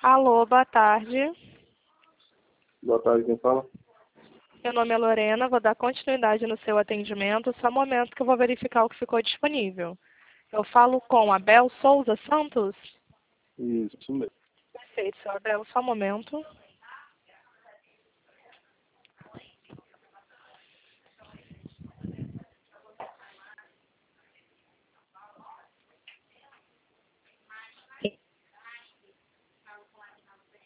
Alô, boa tarde. Boa tarde, quem fala? Meu nome é Lorena, vou dar continuidade no seu atendimento, só um momento que eu vou verificar o que ficou disponível. Eu falo com Abel Souza Santos? Isso mesmo. Perfeito, seu Abel, só um momento.